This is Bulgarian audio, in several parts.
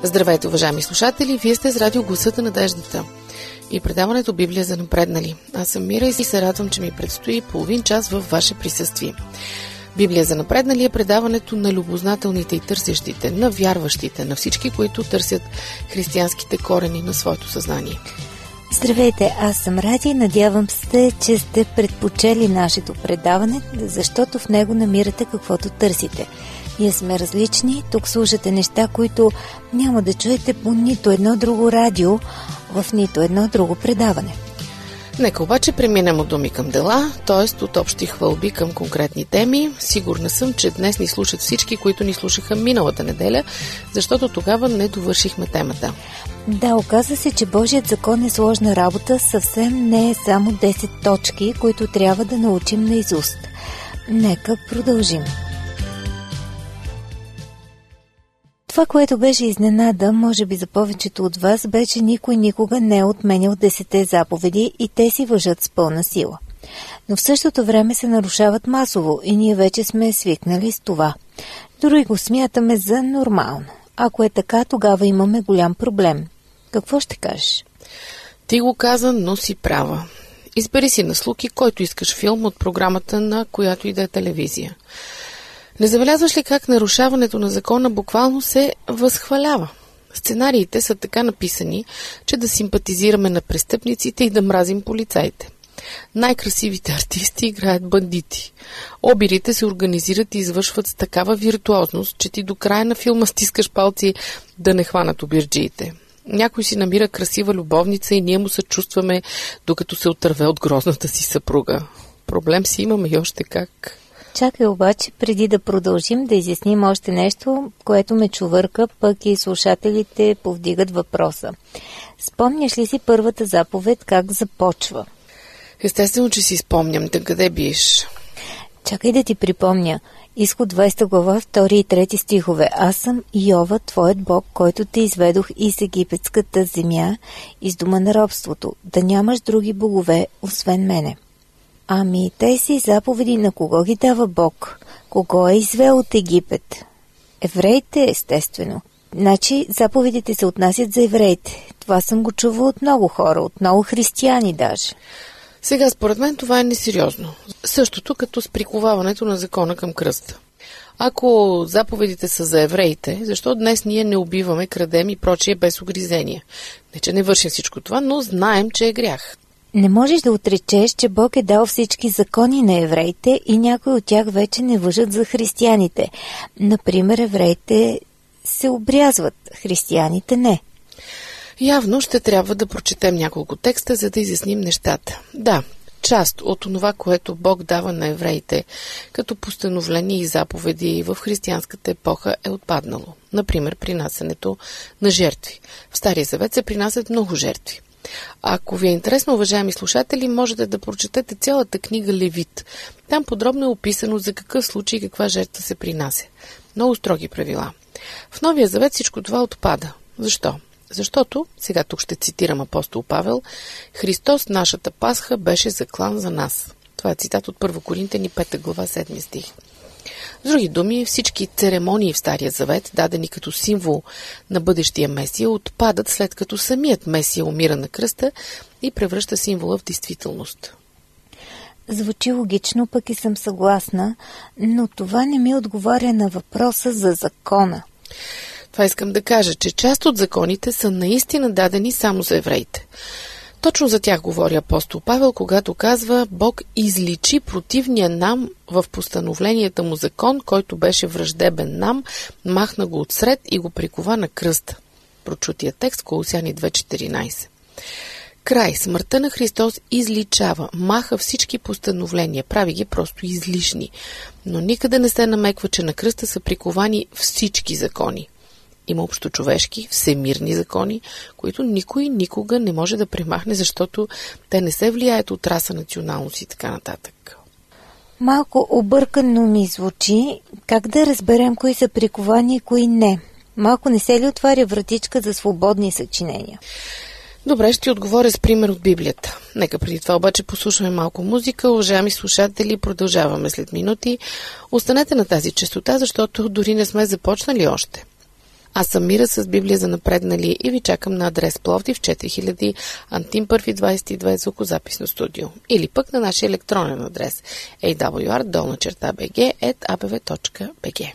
Здравейте, уважаеми слушатели! Вие сте с радио Гласът на надеждата и предаването Библия за напреднали. Аз съм Мира и се радвам, че ми предстои половин час във ваше присъствие. Библия за напреднали е предаването на любознателните и търсещите, на вярващите, на всички, които търсят християнските корени на своето съзнание. Здравейте, аз съм Ради и надявам се, че сте предпочели нашето предаване, защото в него намирате каквото търсите. Ние сме различни, тук слушате неща, които няма да чуете по нито едно друго радио, в нито едно друго предаване. Нека обаче преминем от думи към дела, т.е. от общи хвалби към конкретни теми. Сигурна съм, че днес ни слушат всички, които ни слушаха миналата неделя, защото тогава не довършихме темата. Да, оказа се, че Божият закон е сложна работа, съвсем не е само 10 точки, които трябва да научим наизуст. Нека продължим. Това, което беше изненада, може би за повечето от вас, бе, че никой никога не е отменял 10 заповеди и те си важат с пълна сила. Но в същото време се нарушават масово и ние вече сме свикнали с това. Дори го смятаме за нормално. Ако е така, тогава имаме голям проблем. Какво ще кажеш? Ти го каза, но си права. Избери си на слух който искаш филм от програмата на която и да е телевизия. Не забелязваш ли как нарушаването на закона буквално се възхвалява? Сценариите са така написани, че да симпатизираме на престъпниците и да мразим полицаите. Най-красивите артисти играят бандити. Обирите се организират и извършват с такава виртуозност, че ти до края на филма стискаш палци да не хванат обирджиите. Някой си намира красива любовница и ние му съчувстваме, докато се отърве от грозната си съпруга. Проблем си имаме и още как. Чакай обаче, преди да продължим, да изясним още нещо, което ме чувърка, пък и слушателите повдигат въпроса. Спомняш ли си първата заповед как започва? Естествено, че си спомням. Да къде биеш? Чакай да ти припомня. Изход 20 глава, 2 и 3 стихове. Аз съм Йова, твоят Бог, който те изведох из египетската земя, из дома на робството, да нямаш други богове, освен мене. Ами, тези заповеди на кого ги дава Бог? Кого е извел от Египет? Евреите, естествено. Значи, заповедите се отнасят за евреите. Това съм го чувал от много хора, от много християни даже. Сега, според мен, това е несериозно. Същото като с приковаването на закона към кръста. Ако заповедите са за евреите, защо днес ние не убиваме, крадем и прочие без огризения? Не, че не вършим всичко това, но знаем, че е грях. Не можеш да отречеш, че Бог е дал всички закони на евреите и някои от тях вече не важат за християните. Например, евреите се обрязват, християните не. Явно ще трябва да прочетем няколко текста, за да изясним нещата. Да, част от това, което Бог дава на евреите, като постановления и заповеди в християнската епоха е отпаднало. Например, принасянето на жертви. В Стария завет се принасят много жертви. Ако ви е интересно, уважаеми слушатели, можете да прочетете цялата книга Левит. Там подробно е описано за какъв случай и каква жертва се принася. Много строги правила. В Новия завет всичко това отпада. Защо? Защото, сега тук ще цитирам апостол Павел, Христос, нашата Пасха, беше заклан за нас. Това е цитат от 1 Коринтяни 5 глава 7 стих. С други думи, всички церемонии в Стария завет, дадени като символ на бъдещия Месия, отпадат след като самият Месия умира на кръста и превръща символа в действителност. Звучи логично, пък и съм съгласна, но това не ми отговаря на въпроса за закона. Това искам да кажа, че част от законите са наистина дадени само за евреите. Точно за тях говори апостол Павел, когато казва: Бог изличи противния нам в постановленията му закон, който беше враждебен нам, махна го отсред и го прикова на кръста. Прочутия текст, Колосяни 2.14. Край, смъртта на Христос изличава, маха всички постановления, прави ги просто излишни. Но никъде не се намеква, че на кръста са приковани всички закони. Има общочовешки, всемирни закони, които никой никога не може да премахне, защото те не се влияят от раса, националност и така нататък. Малко объркано ми звучи. Как да разберем кои са приковани и кои не? Малко не се ли отваря вратичка за свободни съчинения? Добре, ще ти отговоря с пример от Библията. Нека преди това обаче послушаме малко музика. Уважаеми слушатели, продължаваме след минути. Останете на тази честота, защото дори не сме започнали още. Аз съм Мира с Библия за напреднали и ви чакам на адрес Пловдив 4000 Антим първи 22 звукозаписно студио. Или пък на нашия електронен адрес awr@abv.bg.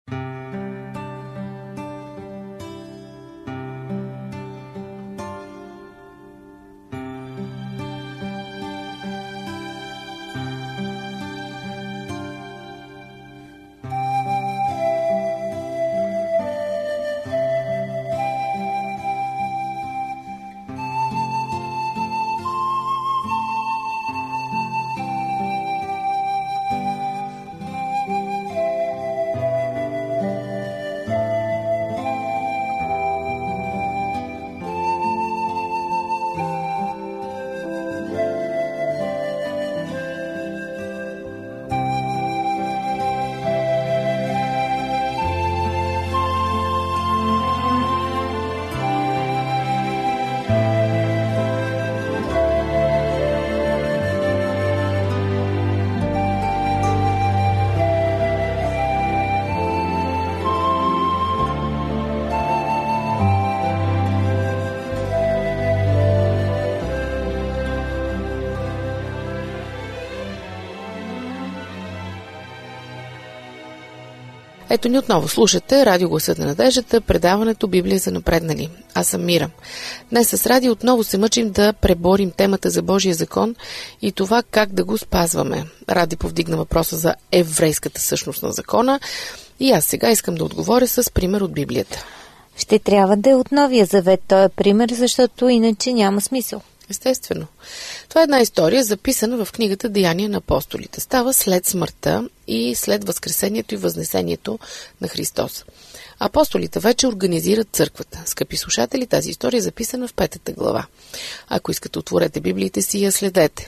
Ето ни отново слушате Радио Гласът на надеждата, предаването Библия за напреднали. Аз съм Мира. Днес с Радио отново се мъчим да преборим темата за Божия закон и това как да го спазваме. Ради повдигна въпроса за еврейската същност на закона и аз сега искам да отговоря с пример от Библията. Ще трябва да е от Новия завет този пример, защото иначе няма смисъл. Естествено. Това е една история, записана в книгата Деяния на апостолите. Става след смъртта и след възкресението и възнесението на Христос. Апостолите вече организират църквата. Скъпи слушатели, тази история е записана в 5 глава. Ако искате, отворете Библиите си и я следете.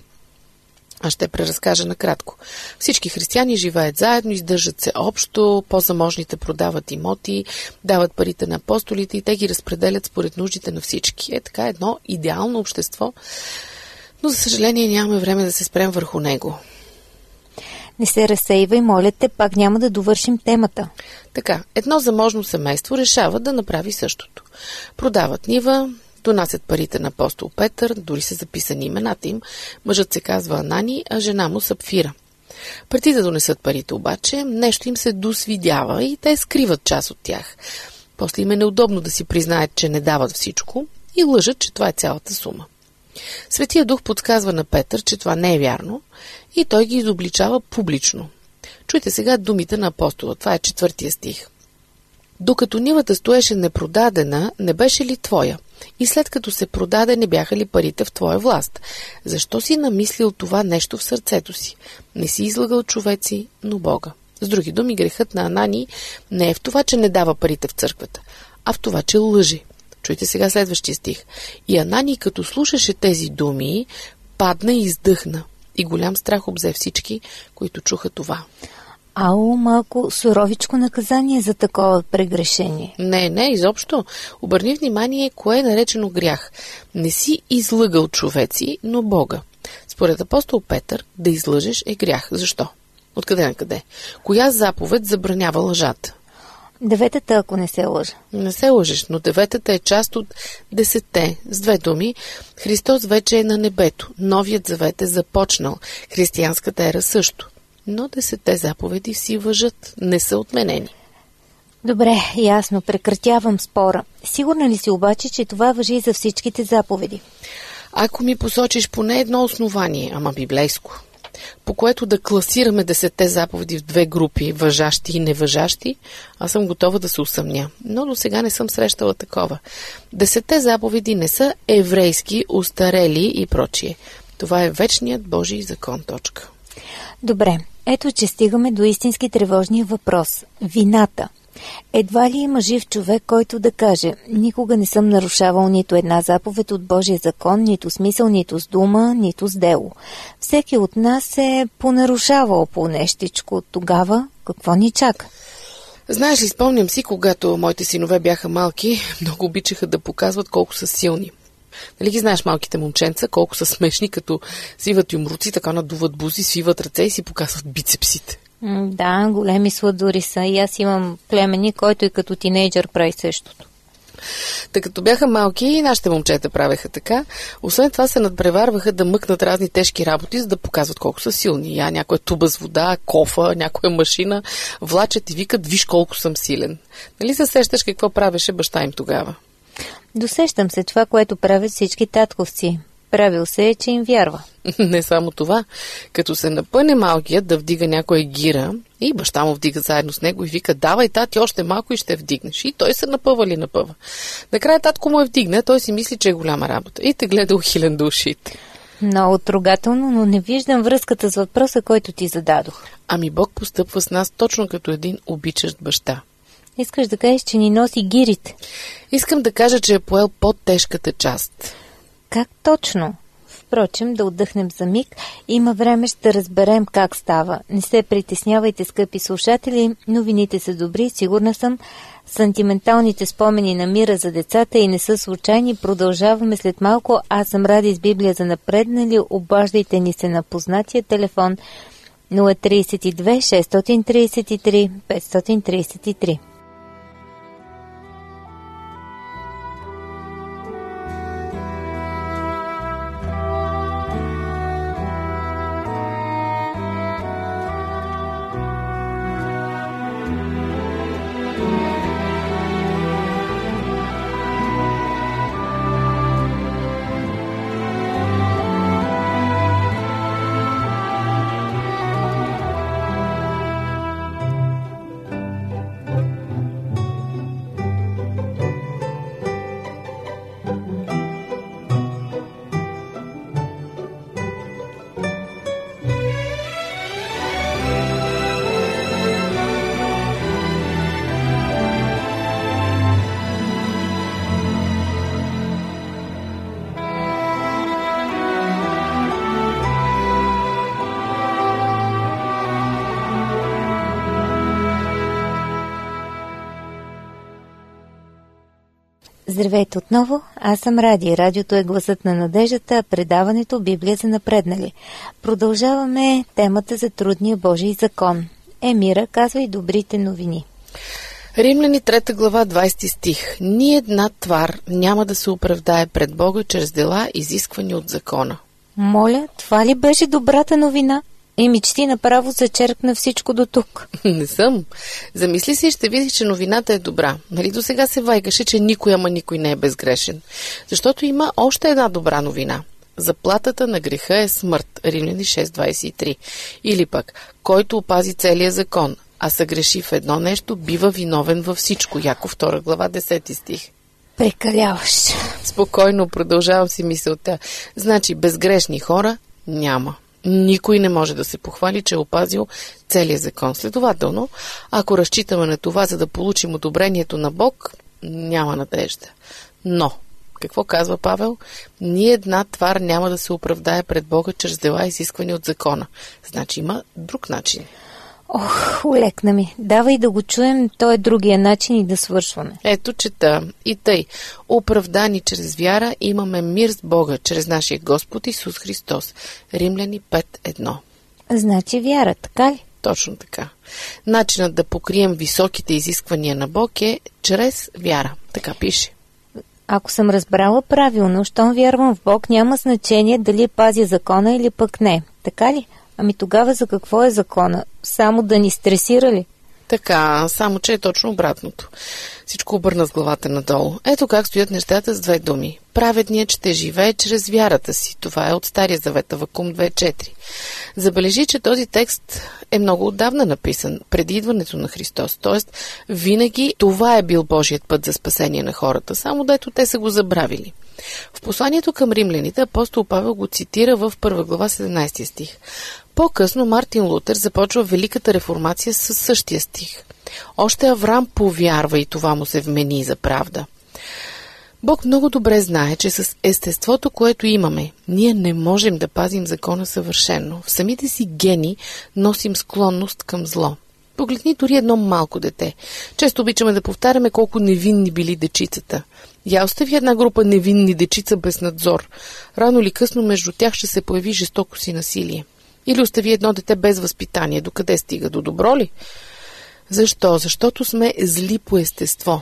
Аз ще преразкажа накратко. Всички християни живеят заедно, издържат се общо, по-заможните продават имоти, дават парите на апостолите и те ги разпределят според нуждите на всички. Е така едно идеално общество, но за съжаление нямаме време да се спрем върху него. Не се разсейвай, моля те, пак няма да довършим темата. Така, едно заможно семейство решава да направи същото. Продават нива, донасят парите на апостол Петър, дори са записани имената им. Мъжът се казва Анани, а жена му Сапфира. Преди да донесат парите обаче, нещо им се досвидява и те скриват част от тях. После им е неудобно да си признаят, че не дават всичко и лъжат, че това е цялата сума. Светия Дух подсказва на Петър, че това не е вярно и той ги изобличава публично. Чуйте сега думите на апостола, това е 4 стих. Докато нивата стоеше непродадена, не беше ли твоя? И след като се продаде, не бяха ли парите в твоя власт? Защо си намислил това нещо в сърцето си? Не си излагал човеци, но Бога. С други думи, грехът на Анани не е в това, че не дава парите в църквата, а в това, че лъже. Чуйте сега следващия стих. И Анани, като слушаше тези думи, падна и издъхна. И голям страх обзе всички, които чуха това. Ало, малко суровичко наказание за такова прегрешение. Не, изобщо. Обърни внимание, кое е наречено грях. Не си излъгал човеци, но Бога. Според апостол Петър, да излъжеш е грях. Защо? Откъде на къде? Коя заповед забранява лъжата? 9-та, ако не се лъжа. Не се лъжеш, но 9-та е част от 10-те. С две думи, Христос вече е на небето. Новият завет е започнал. Християнската ера също. Но 10-те заповеди си важат, не са отменени. Добре, ясно, прекратявам спора. Сигурна ли си обаче, че това важи за всичките заповеди? Ако ми посочиш поне едно основание, ама библейско, по което да класираме 10-те заповеди в 2 групи, важащи и неважащи, аз съм готова да се усъмня. Но до сега не съм срещала такова. 10-те заповеди не са еврейски, устарели и прочие. Това е вечният Божий закон. Точка. Добре, ето че стигаме до истински тревожния въпрос. Вината. Едва ли има жив човек, който да каже: никога не съм нарушавал нито една заповед от Божия закон, нито смисъл, нито с дума, нито с дело. Всеки от нас е понарушавал по нещичко. Тогава какво ни чака? Знаеш ли, спомням си, когато моите синове бяха малки, много обичаха да показват колко са силни. Нали ги знаеш малките момченца, колко са смешни, като свиват юмруци, така надуват бузи, свиват ръце и си показват бицепсите. Да, големи сладури са. И аз имам племенник, който и като тинейджър прави същото. Тъй като бяха малки и нашите момчета правеха така, освен това се надпреварваха да мъкнат разни тежки работи, за да показват колко са силни. Някоя туба с вода, кофа, някоя машина, влачат и викат: виж колко съм силен. Нали се сещаш какво правеше баща им тогава? Досещам се това, което правят всички татковци. Правил се е, че им вярва. Не само това. Като се напъне малкият да вдига някоя гира, и баща му вдига заедно с него и вика: давай, тати, още малко и ще вдигнеш. И той се напъва. Накрая татко му вдигне, той си мисли, че е голяма работа. И те гледа ухилен до ушите. Много трогателно, но не виждам връзката с въпроса, който ти зададох. Ами Бог постъпва с нас точно като един обичащ баща. Искаш да кажеш, че ни носи гирите? Искам да кажа, че е поел по-тежката част. Как точно? Впрочем, да отдъхнем за миг. Има време, ще разберем как става. Не се притеснявайте, скъпи слушатели, новините са добри, сигурна съм. Сантименталните спомени на мира за децата и не са случайни. Продължаваме след малко. Аз съм Ради с Библия за напреднали. Обаждайте ни се на познатия телефон 032 633 533. Здравейте отново, аз съм Ради. Радиото е гласът на надеждата, а предаването Библия за напреднали. Продължаваме темата за трудния Божий закон. Емира казва и добрите новини. Римляни 3 глава 20 стих. Ни една твар няма да се оправдае пред Бога чрез дела, изисквани от закона. Моля, това ли беше добрата новина? И мечти направо зачеркна всичко до тук. Не съм. Замисли се и ще видиш, че новината е добра. Нали до сега се вайгаше, че никой не е безгрешен. Защото има още една добра новина. Заплатата на греха е смърт. Римляни 6.23. Или пък, който опази целия закон, а съгреши в едно нещо, бива виновен във всичко. Яков 2 глава 10 стих. Прекаляваш. Спокойно продължавам си мисълта. Значи безгрешни хора няма. Никой не може да се похвали, че е опазил целия закон. Следователно, ако разчитаме на това, за да получим одобрението на Бог, няма надежда. Но, какво казва Павел? Ни една твар няма да се оправдае пред Бога чрез дела, изисквани от закона. Значи има друг начин. Ох, улекна ми. Давай да го чуем, то е другия начин и да свършваме. Ето чета. И тъй, оправдани чрез вяра, имаме мир с Бога, чрез нашия Господ Исус Христос. Римляни 5.1. Значи вяра, така ли? Точно така. Начинът да покрием високите изисквания на Бог е чрез вяра. Така пише. Ако съм разбрала правилно, щом вярвам в Бог, няма значение дали пазя закона или пък не. Така ли? Ами тогава за какво е закона? Само да ни стресира ли? Така, само че е точно обратното. Всичко обърна с главата надолу. Ето как стоят нещата с две думи. Праведният ще живее чрез вярата си. Това е от Стария завет, Авакум 2.4. Забележи, че този текст е много отдавна написан, преди идването на Христос. Тоест, винаги това е бил Божият път за спасение на хората, само дето те са го забравили. В посланието към римляните апостол Павел го цитира в 1 глава 17 стих. По-късно Мартин Лутер започва Великата реформация със същия стих. Още Авраам повярва и това му се вмени за правда. Бог много добре знае, че с естеството, което имаме, ние не можем да пазим закона съвършено. В самите си гени носим склонност към зло. Погледни дори едно малко дете. Често обичаме да повтаряме колко невинни били дечицата. Я остави една група невинни дечица без надзор. Рано или късно между тях ще се появи жестоко си насилие. Или остави едно дете без възпитание. Докъде стига? До добро ли? Защо? Защото сме зли по естество.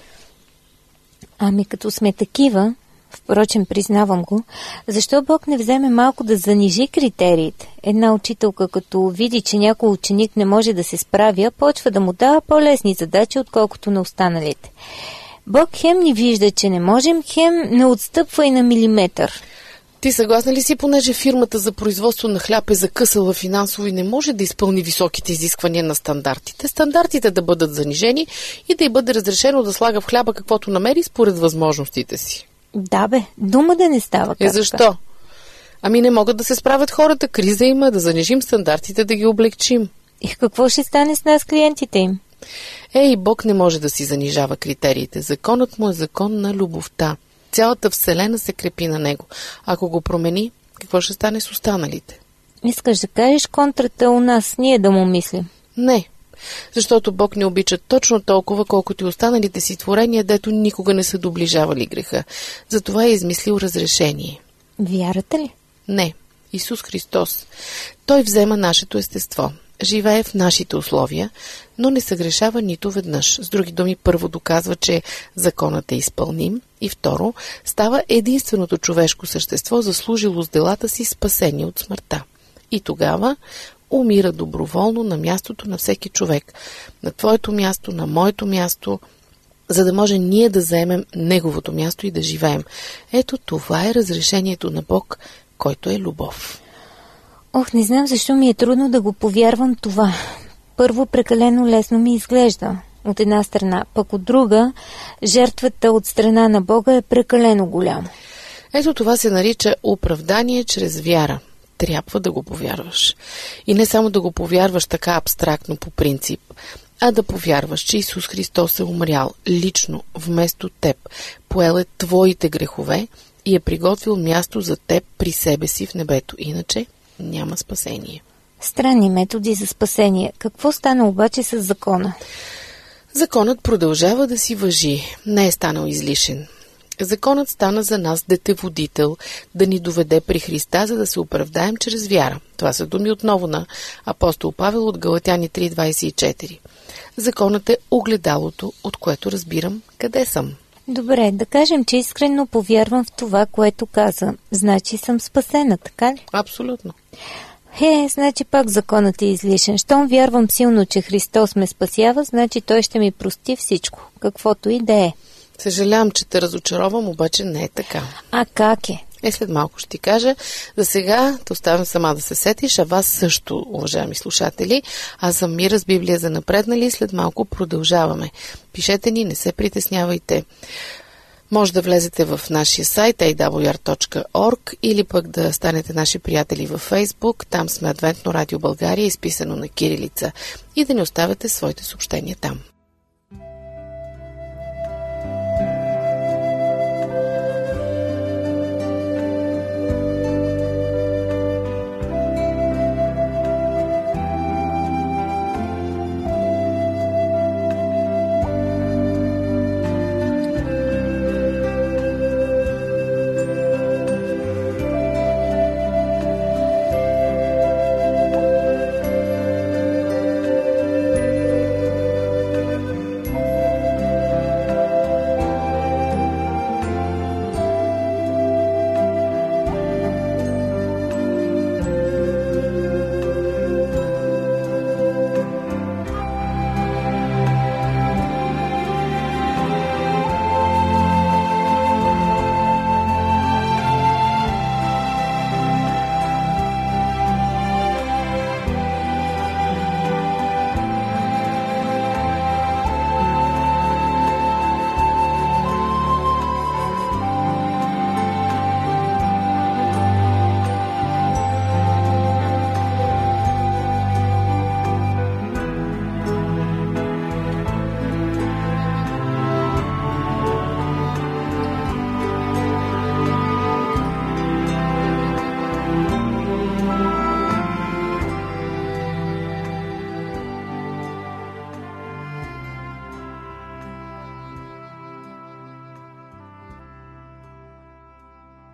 Ами като сме такива, впрочем признавам го, защо Бог не вземе малко да занижи критериите? Една учителка, като види, че някой ученик не може да се справя, почва да му дава по-лесни задачи, отколкото на останалите. Бог хем ни вижда, че не можем, хем не отстъпва и на милиметър. Ти съгласна ли си, понеже фирмата за производство на хляб е закъсала финансово и не може да изпълни високите изисквания на стандартите? Стандартите да бъдат занижени и да й бъде разрешено да слага в хляба каквото намери според възможностите си. Да бе, дума да не става както. Защо? Ами не могат да се справят хората, криза има, да занижим стандартите, да ги облегчим. И какво ще стане с нас, клиентите им? Бог не може да си занижава критериите. Законът му е закон на любовта. Цялата вселена се крепи на него. Ако го промени, какво ще стане с останалите? Искаш да кажеш контрата у нас, ние да му мислим? Не, защото Бог не обича точно толкова, колкото и останалите си творения, дето никога не са доближавали греха. Затова е измислил разрешение. Вярата ли? Не, Исус Христос. Той взема нашето естество. Живее в нашите условия, но не съгрешава нито веднъж. С други думи, първо доказва, че законът е изпълним и второ, става единственото човешко същество, заслужило с делата си спасение от смъртта. И тогава умира доброволно на мястото на всеки човек. На твоето място, на моето място, за да може ние да заемем неговото място и да живеем. Ето това е разрешението на Бог, който е любов. Ох, не знам защо ми е трудно да го повярвам това. Първо, прекалено лесно ми изглежда от една страна, пък от друга, жертвата от страна на Бога е прекалено голяма. Ето това се нарича оправдание чрез вяра. Трябва да го повярваш. И не само да го повярваш така абстрактно по принцип, а да повярваш, че Исус Христос е умрял лично вместо теб, поел е твоите грехове и е приготвил място за теб при себе си в небето. Иначе няма спасение. Странни методи за спасение. Какво стана обаче с закона? Законът продължава да си важи. Не е станал излишен. Законът стана за нас детеводител, да ни доведе при Христа, за да се оправдаем чрез вяра. Това са думи отново на апостол Павел от Галатяни 3:24. Законът е огледалото, от което разбирам къде съм. Добре, да кажем, че искрено повярвам в това, което каза. Значи съм спасена, така ли? Абсолютно. Значи пак законът е излишен. Щом вярвам силно, че Христос ме спасява, значи Той ще ми прости всичко, каквото и да е. Съжалявам, че те разочаровам, обаче не е така. А как е? След малко ще ти кажа. За сега те оставям сама да се сетиш, а вас също, уважаеми слушатели. Аз съм Мира с Библия за напреднали. След малко продължаваме. Пишете ни, не се притеснявайте. Може да влезете в нашия сайт awr.org или пък да станете наши приятели във Facebook. Там сме Адвентно радио България, изписано на кирилица. И да ни оставяте своите съобщения там.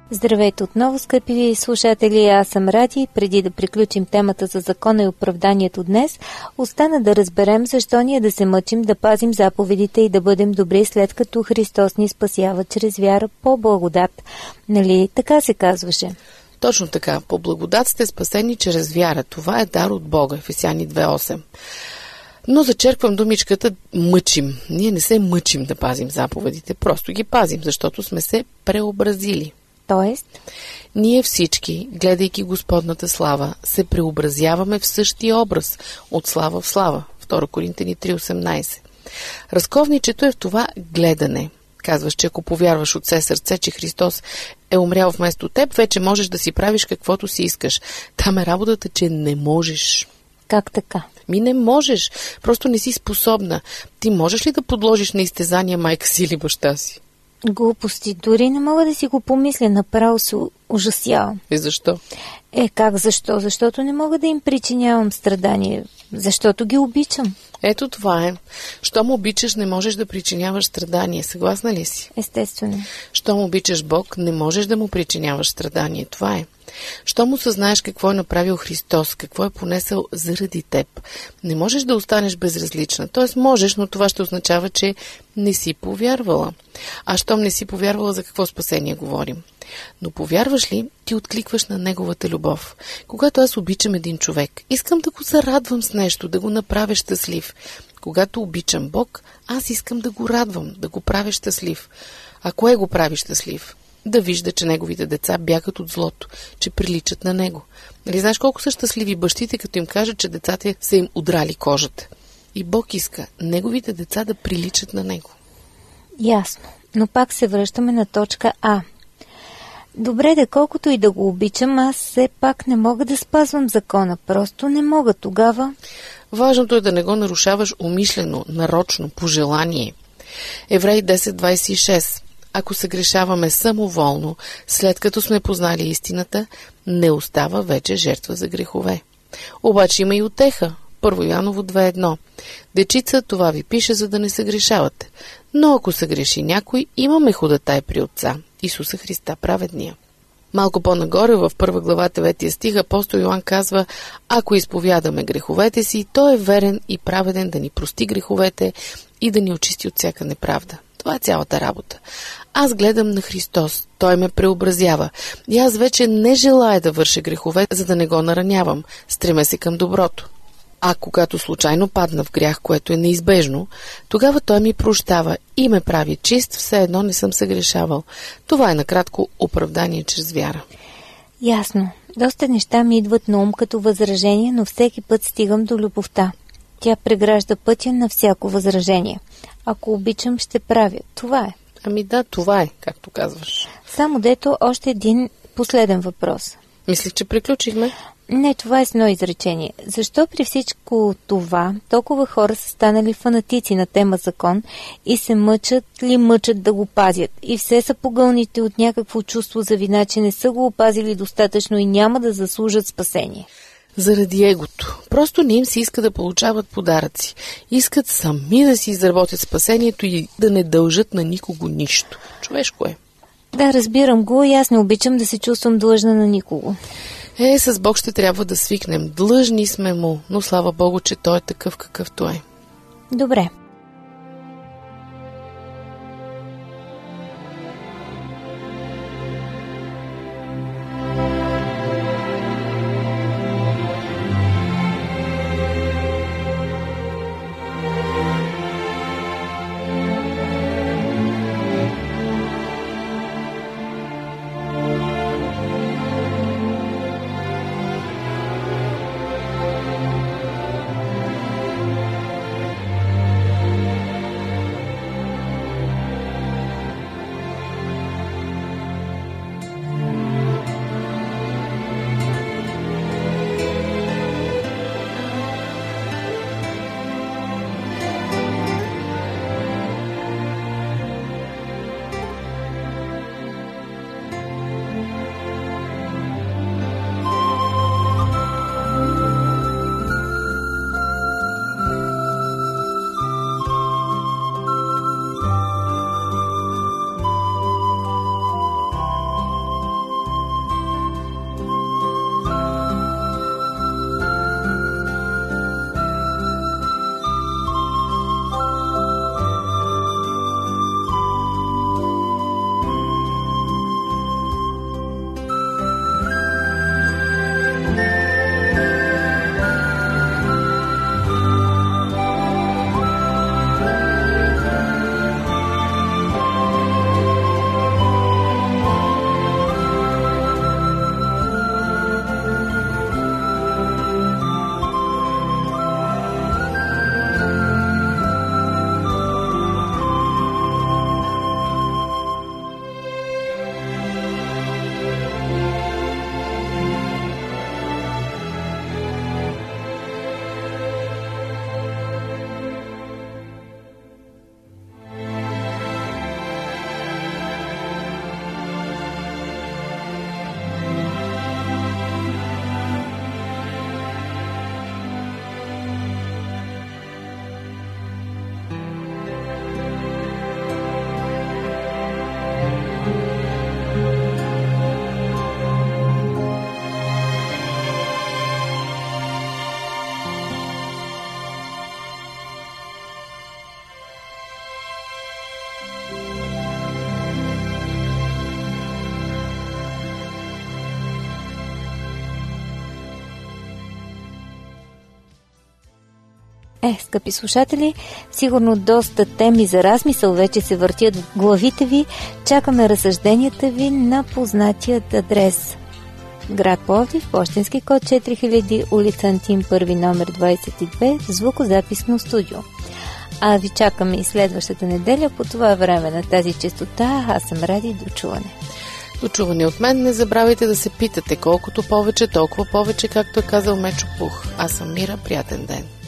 Здравейте отново, скъпи слушатели, аз съм Ради. Преди да приключим темата за закона и оправданието днес, остана да разберем защо ние да се мъчим да пазим заповедите и да бъдем добри, след като Христос ни спасява чрез вяра по благодат. Нали така се казваше? Точно така. По благодат сте спасени чрез вяра. Това е дар от Бога. Ефесяни 2.8. Но зачерквам думичката мъчим. Ние не се мъчим да пазим заповедите, просто ги пазим, защото сме се преобразили. Тоест? Ние всички, гледайки Господната слава, се преобразяваме в същия образ, от слава в слава. 2 Коринтяни 3.18. Разковничето е в това гледане. Казваш, че ако повярваш от все сърце, че Христос е умрял вместо теб, вече можеш да си правиш каквото си искаш. Там е работата, че не можеш. Как така? Не можеш. Просто не си способна. Ти можеш ли да подложиш на изтезания майка си или баща си? Глупости. Дори не мога да си го помисля. Направо се ужасявам. И защо? Как защо? Защото не мога да им причинявам страдание. Защото ги обичам. Ето това е. Щом обичаш, не можеш да причиняваш страдание. Съгласна ли си? Естествено. Щом обичаш Бог, не можеш да му причиняваш страдание. Това е. Щом осъзнаеш какво е направил Христос, какво е понесъл заради теб, не можеш да останеш безразлична. Тоест можеш, но това ще означава, че не си повярвала. А щом не си повярвала, за какво спасение говорим? Но повярваш ли, ти откликваш на неговата любов. Когато аз обичам един човек, искам да го зарадвам с нещо, да го направя щастлив. Когато обичам Бог, аз искам да го радвам, да го правя щастлив. А кое го прави щастлив? Да вижда, че неговите деца бягат от злото, че приличат на него. Нали знаеш колко са щастливи бащите, като им кажат, че децата са им удрали кожата? И Бог иска неговите деца да приличат на него. Ясно. Но пак се връщаме на точка А. Добре, да колкото и да го обичам, аз все пак не мога да спазвам закона. Просто не мога тогава. Важното е да не го нарушаваш умишлено, нарочно, по желание. Евреи 10.26. Ако се грешаваме самоволно, след като сме познали истината, не остава вече жертва за грехове. Обаче има и утеха. 1 Йоаново 2.1. Дечица, това ви пише, за да не се грешавате. Но ако се греши някой, имаме ходатай при Отца, Исуса Христа праведния. Малко по-нагоре, в 1 глава 9 стих, апостол Йоан казва: ако изповядаме греховете си, той е верен и праведен да ни прости греховете и да ни очисти от всяка неправда. Това е цялата работа. Аз гледам на Христос, Той ме преобразява и аз вече не желая да върша грехове, за да не го наранявам, стремя се към доброто. А когато случайно падна в грях, което е неизбежно, тогава Той ми прощава и ме прави чист, все едно не съм съгрешавал. Това е накратко оправдание чрез вяра. Ясно. Доста неща ми идват на ум като възражение, но всеки път стигам до любовта. Тя прегражда пътя на всяко възражение. Ако обичам, ще правя. Това е. Ами да, това е, както казваш. Само дето още един последен въпрос. Мислих, че приключихме. Не, това е с едно изречение. Защо при всичко това толкова хора са станали фанатици на тема закон и се мъчат да го пазят? И все са погълните от някакво чувство за вина, че не са го опазили достатъчно и няма да заслужат спасение. Заради егото. Просто не им се иска да получават подаръци. Искат сами да си изработят спасението и да не дължат на никого нищо. Човешко е. Да, разбирам го и аз не обичам да се чувствам длъжна на никого. С Бог ще трябва да свикнем. Длъжни сме му, но слава Богу, че Той е такъв какъвто е. Добре. Скъпи слушатели, сигурно доста теми за размисъл вече се въртят в главите ви. Чакаме разсъжденията ви на познатият адрес. Град Пловдив, пощенски код 4000, улица Антим, първи, номер 22, звукозаписно студио. А ви чакаме и следващата неделя по това време на тази честота. Аз съм Ради, до чуване. До чуване от мен. Не забравяйте да се питате колкото повече, толкова повече, както е казал Мечо Пух. Аз съм Мира, приятен ден.